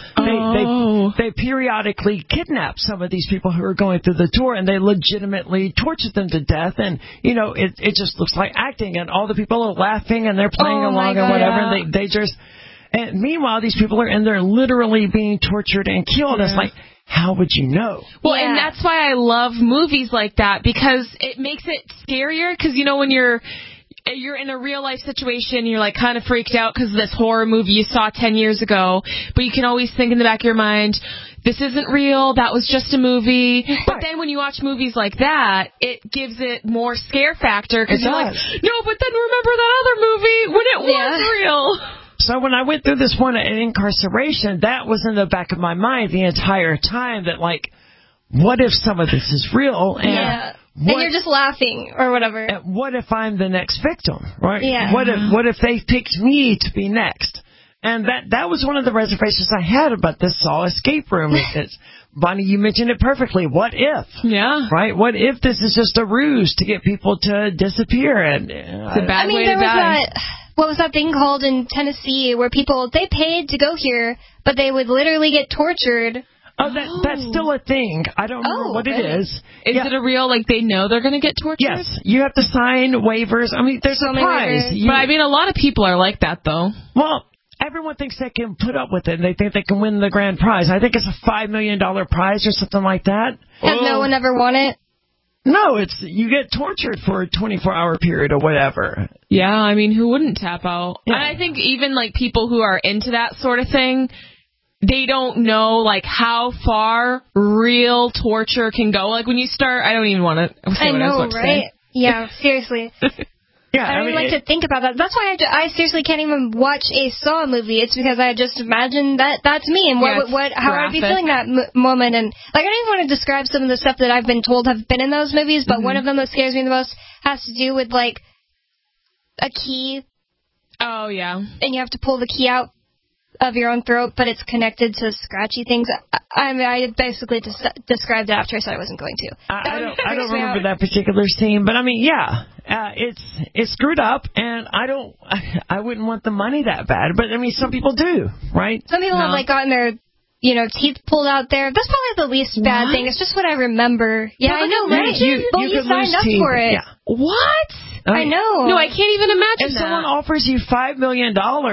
They periodically kidnap some of these people who are going through the tour, and they legitimately torture them to death. And it just looks like acting, and all the people are laughing and they're playing along and whatever. And they just. And meanwhile, these people are in there literally being tortured and killed. It's like, how would you know? Well, and that's why I love movies like that, because it makes it scarier. Because when you're in a real life situation, you're kind of freaked out because of this horror movie you saw 10 years ago, but you can always think in the back of your mind, this isn't real, that was just a movie. But then when you watch movies like that, it gives it more scare factor because you're like, no, but then remember that other movie when it was real. So when I went through this one at Incarceration, that was in the back of my mind the entire time that, what if some of this is real? And and you're just laughing or whatever. What if I'm the next victim, right? Yeah. What if they picked me to be next? And that was one of the reservations I had about this Saw escape room. Bonnie, you mentioned it perfectly. What if? Yeah. Right? What if this is just a ruse to get people to disappear? And it's a bad way to die. What was that thing called in Tennessee where they paid to go here, but they would literally get tortured? Oh, that's still a thing. I don't remember what it is. Is it a real, they know they're going to get tortured? Yes. You have to sign waivers. I mean, there's a prize. But, a lot of people are like that, though. Well, everyone thinks they can put up with it, and they think they can win the grand prize. I think it's a $5 million prize or something like that. Has no one ever won it? No, you get tortured for a 24-hour period or whatever. Yeah, who wouldn't tap out? Yeah. And I think even, people who are into that sort of thing, they don't know, how far real torture can go. When you start, I don't even want to say what I was about to say. Yeah, seriously. Yeah, I don't even like to think about that. That's why I seriously can't even watch a Saw movie. It's because I just imagine that's me and how I'd be feeling that moment. And I don't even want to describe some of the stuff that I've been told have been in those movies, but one of them that scares me the most has to do with a key Oh, yeah. And you have to pull the key out of your own throat, but it's connected to scratchy things. I basically described it after I said I wasn't going to. I don't remember that particular scene, but I mean, yeah, it's screwed up, and I wouldn't want the money that bad, but I mean, some people do, right? Some people have gotten their teeth pulled out there. That's probably the least bad thing. It's just what I remember. Yeah, I know, right? You signed up for it. Yeah. What? I know. No, I can't even imagine if someone offers you $5 million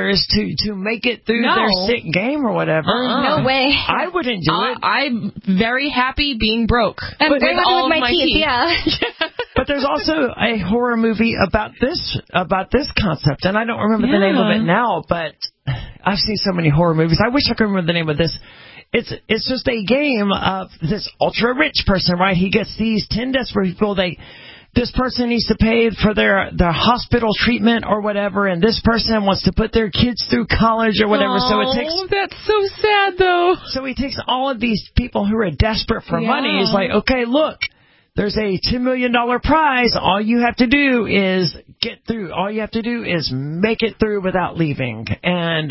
to make it through their sick game or whatever, no way. I wouldn't do it. I'm very happy being broke. I'm very happy with my teeth. Yeah. But there's also a horror movie about this concept, and I don't remember the name of it now, but I've seen so many horror movies. I wish I could remember the name of this. It's just a game of this ultra rich person, right? He gets these 10 desperate people. This person needs to pay for their hospital treatment or whatever, and this person wants to put their kids through college or whatever. So it takes. That's so sad, though. So he takes all of these people who are desperate for money. He's like, okay, look, there's a $10 million prize. All you have to do is get through. All you have to do is make it through without leaving. And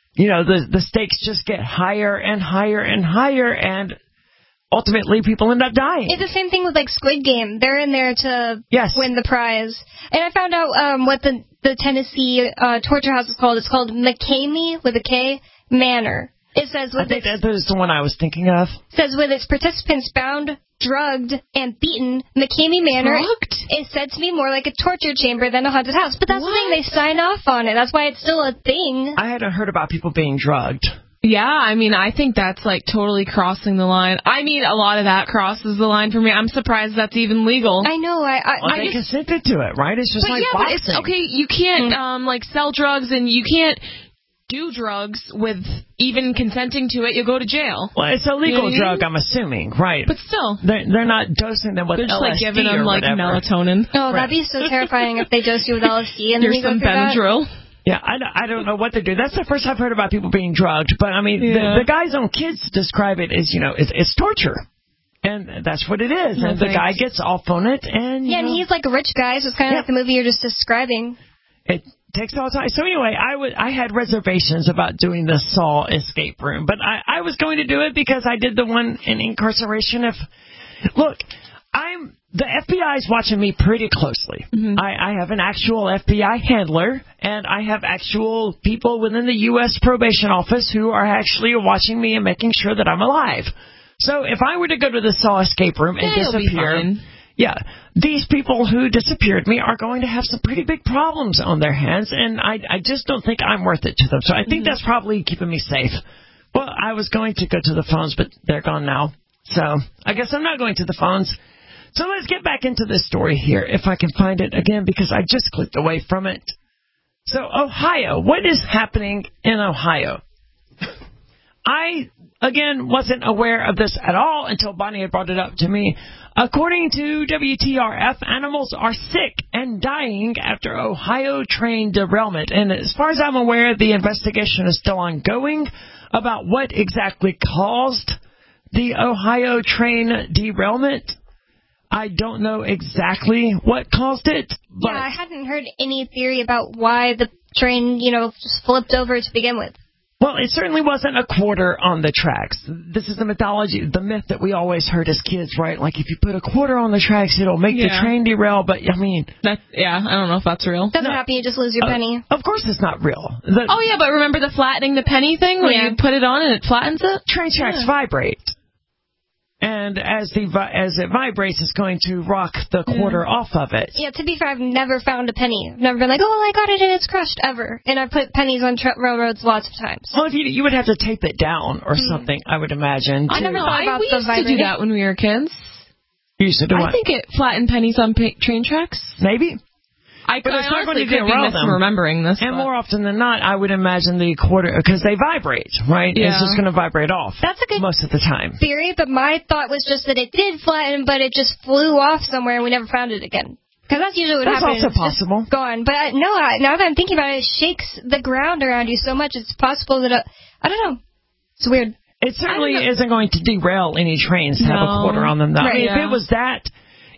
the stakes just get higher and higher and higher, and ultimately, people end up dying. It's the same thing with Squid Game. They're in there to win the prize. And I found out what the Tennessee torture house is called. It's called McCamey with a K Manor. It says I think that is the one I was thinking of. It says with its participants bound, drugged, and beaten, McCamey Manor is said to be more like a torture chamber than a haunted house. But that's the thing. They sign off on it. That's why it's still a thing. I hadn't heard about people being drugged. Yeah, I mean, I think that's totally crossing the line. I mean, a lot of that crosses the line for me. I'm surprised that's even legal. I know. They consented to it, right? It's just like boxing. But okay, you can't sell drugs, and you can't do drugs with even consenting to it. You'll go to jail. Well, it's a legal drug, I'm assuming, right? But still, they're not dosing them with LSD. They're just giving them melatonin. Oh, that'd be so terrifying if they dose you with LSD and then you go through Benadryl. Yeah, I don't know what they do. That's the first I've heard about people being drugged. But, I mean, the guy's own kids describe it as, it's torture. And that's what it is. And the guy gets off on it. And and he's like a rich guy, so it's kind of like the movie you're just describing. It takes all the time. So, anyway, I had reservations about doing the Saw escape room. But I was going to do it because I did the one in incarceration. Look, the FBI is watching me pretty closely. Mm-hmm. I have an actual FBI handler, and I have actual people within the U.S. probation office who are actually watching me and making sure that I'm alive. So if I were to go to the Saw escape room and disappear, these people who disappeared me are going to have some pretty big problems on their hands, and I just don't think I'm worth it to them. So I think that's probably keeping me safe. Well, I was going to go to the phones, but they're gone now. So I guess I'm not going to the phones. So let's get back into this story here, if I can find it again, because I just clicked away from it. So, Ohio. What is happening in Ohio? I, again, wasn't aware of this at all until Bonnie had brought it up to me. According to WTRF, animals are sick and dying after Ohio train derailment. And as far as I'm aware, the investigation is still ongoing about what exactly caused the Ohio train derailment. I don't know exactly what caused it. But I hadn't heard any theory about why the train, just flipped over to begin with. Well, it certainly wasn't a quarter on the tracks. This is the myth that we always heard as kids, right? Like, if you put a quarter on the tracks, it'll make the train derail. But, I mean... I don't know if that's real. Doesn't happen, you just lose your penny. Of course it's not real. But remember the flattening the penny thing? Where you put it on and it flattens it? Train tracks vibrate. And as it vibrates, it's going to rock the quarter off of it. Yeah, to be fair, I've never found a penny. I've never been like, I got it and it's crushed, ever. And I've put pennies on railroads lots of times. Well, you would have to tape it down or something, I would imagine. I never thought about we used to do that when we were kids. You used to do what? I think it flattened pennies on train tracks. Maybe. But it's not going to derail them. Remembering this, and more often than not, I would imagine the quarter, because they vibrate, right? Yeah. It's just going to vibrate off. That's a good most of the time theory, but my thought was just that it did flatten, but it just flew off somewhere and we never found it again. Because that's usually what happens. That's also possible. Gone. But now that I'm thinking about it, it shakes the ground around you so much. It's possible that I don't know. It's weird. It certainly isn't going to derail any trains to have a quarter on them, though. Right, if it was that.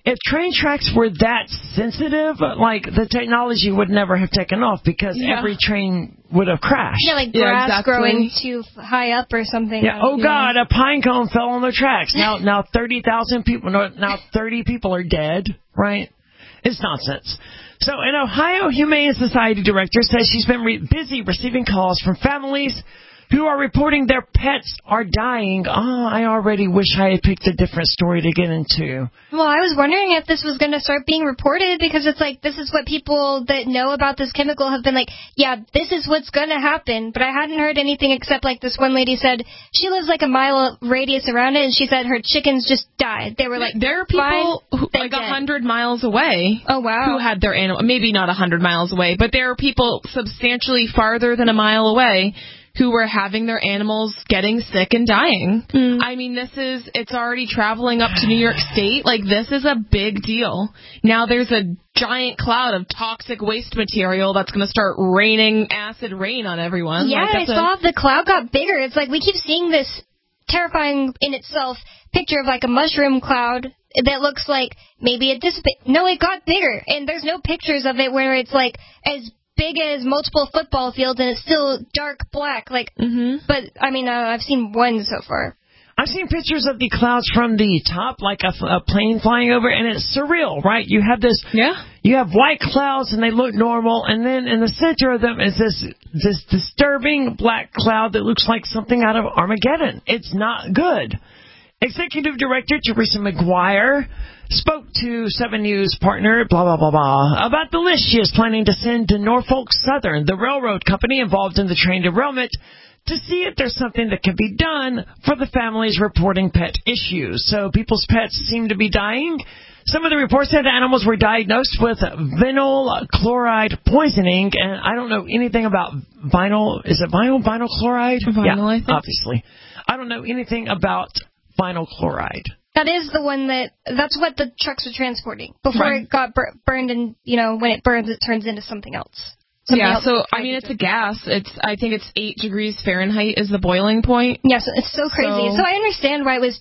if train tracks were that sensitive, like, the technology would never have taken off because every train would have crashed. Yeah, like grass growing too high up or something. Yeah. Oh, God, a pine cone fell on the tracks. Now 30,000 people, now 30 people are dead, right? It's nonsense. So an Ohio Humane Society director says she's been busy receiving calls from families who are reporting their pets are dying. I already wish I had picked a different story to get into. Well, I was wondering if this was going to start being reported, because it's like, this is what people that know about this chemical have been like, yeah, this is what's going to happen. But I hadn't heard anything except, like, this one lady said she lives like a mile radius around it, and she said her chickens just died. They were like, there are people who, like 100 miles away. Oh, wow. Who had their animal, maybe not 100 miles away, but there are people substantially farther than a mile away who were having their animals getting sick and dying. I mean, it's already traveling up to New York State. Like, this is a big deal. Now there's a giant cloud of toxic waste material that's going to start raining acid rain on everyone. Yeah, I saw the cloud got bigger. It's like we keep seeing this terrifying in itself picture of, like, a mushroom cloud that looks like maybe it dissipated. No, it got bigger. And there's no pictures of it where it's, like, as big as multiple football fields, and it's still dark black. Like, but I mean, I've seen one so far. I've seen pictures of the clouds from the top, like a plane flying over, and it's surreal, right? You have this, you have white clouds, and they look normal, and then in the center of them is this disturbing black cloud that looks like something out of Armageddon. It's not good. Executive Director Teresa McGuire spoke to 7 News partner, blah, blah, blah, blah, about the list she is planning to send to Norfolk Southern, the railroad company involved in the train derailment, to see if there's something that can be done for the families reporting pet issues. So people's pets seem to be dying. Some of the reports said animals were diagnosed with vinyl chloride poisoning, and I don't know anything about vinyl. Is it vinyl chloride? Vinyl, I think. Obviously. I don't know anything about vinyl chloride. That is the one that's what the trucks were transporting before it got burned, and, when it burns, it turns into something else. So, I mean, it's a gas. I think it's 8 degrees Fahrenheit is the boiling point. Yes, it's so crazy. So I understand why it was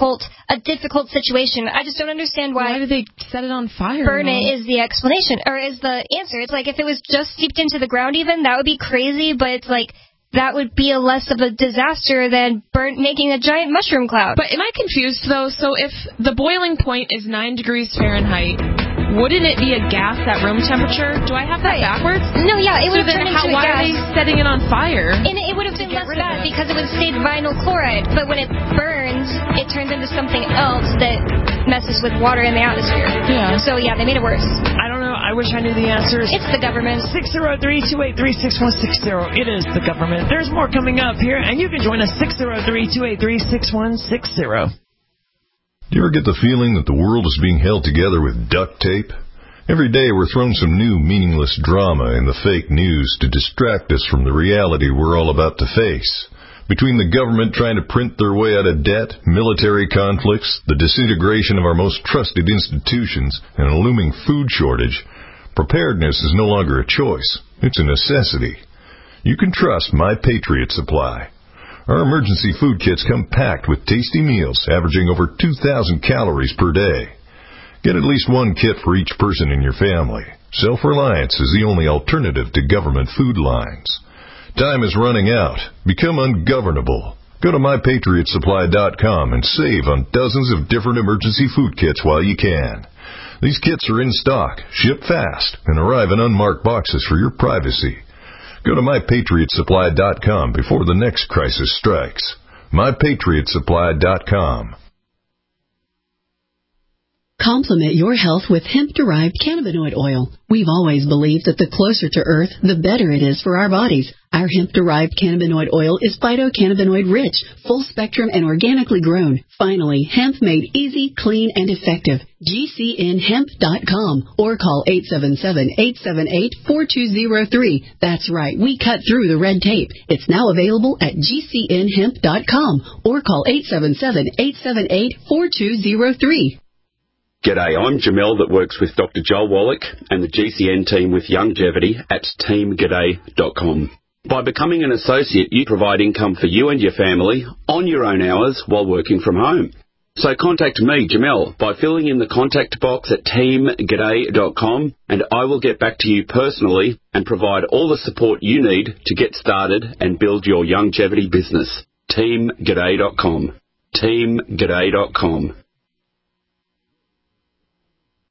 a difficult situation. I just don't understand why did they set it on fire? Burn it is the explanation, or is the answer. It's like, if it was just steeped into the ground even, that would be crazy, but it's like, that would be less of a disaster than making a giant mushroom cloud. But am I confused, though? So if the boiling point is 9 degrees Fahrenheit, wouldn't it be a gas at room temperature? Do I have that backwards? No, yeah, it would have turned into a gas. Why are they setting it on fire? And it would have been less bad because it would have stayed vinyl chloride. But when it burns, it turns into something else that messes with water in the atmosphere. Yeah. So, yeah, they made it worse. I don't know. I wish I knew the answers. It's the government. 603-283-6160. It is the government. There's more coming up here, and you can join us 603-283-6160. Do you ever get the feeling that the world is being held together with duct tape? Every day we're thrown some new meaningless drama in the fake news to distract us from the reality we're all about to face. Between the government trying to print their way out of debt, military conflicts, the disintegration of our most trusted institutions, and a looming food shortage, preparedness is no longer a choice. It's a necessity. You can trust My Patriot Supply. Our emergency food kits come packed with tasty meals averaging over 2,000 calories per day. Get at least one kit for each person in your family. Self-reliance is the only alternative to government food lines. Time is running out. Become ungovernable. Go to MyPatriotSupply.com and save on dozens of different emergency food kits while you can. These kits are in stock, ship fast, and arrive in unmarked boxes for your privacy. Go to MyPatriotSupply.com before the next crisis strikes. MyPatriotSupply.com. Complement your health with hemp-derived cannabinoid oil. We've always believed that the closer to Earth, the better it is for our bodies. Our hemp-derived cannabinoid oil is phytocannabinoid rich, full-spectrum, and organically grown. Finally, hemp made easy, clean, and effective. GCNhemp.com or call 877-878-4203. That's right, we cut through the red tape. It's now available at GCNhemp.com or call 877-878-4203. G'day, I'm Jamel that works with Dr. Joel Wallach and the GCN team with Longevity at teamg'day.com. By becoming an associate, you provide income for you and your family on your own hours while working from home. So contact me, Jamel, by filling in the contact box at teamg'day.com, and I will get back to you personally and provide all the support you need to get started and build your longevity business. teamg'day.com. teamg'day.com.